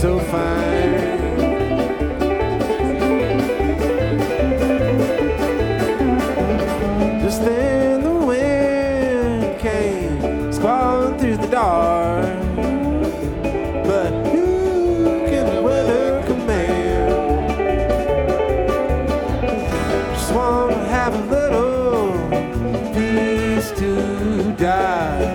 so fine. Just then the wind came squalling through the dark, but who can weather command? Just want to have a little peace to die.